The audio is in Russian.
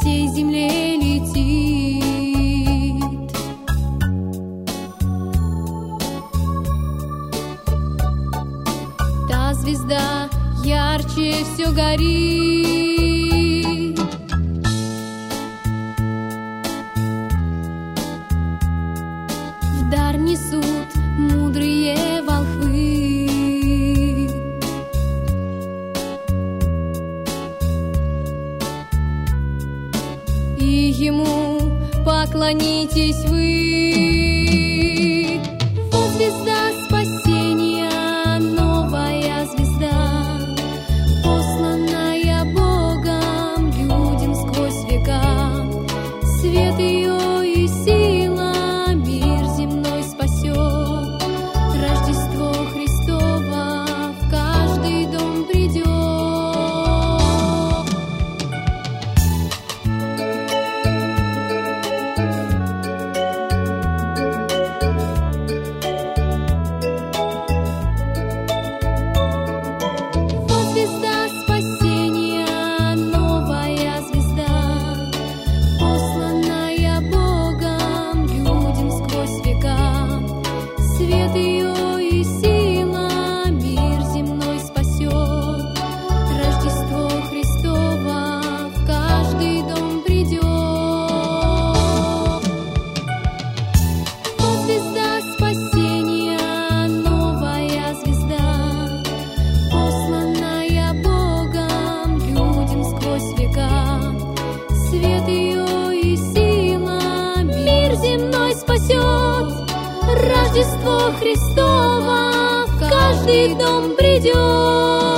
всей земле летит. Та звезда ярче все горит. В дар несут мудрые волхвы. И ему поклонитесь вы. Вот звезда спасения, новая звезда, посланная Богом людям сквозь века. Свет ее и сила мир земной спасет. Рождество Христово в каждый дом придет. Рождество Христово в каждый дом придет.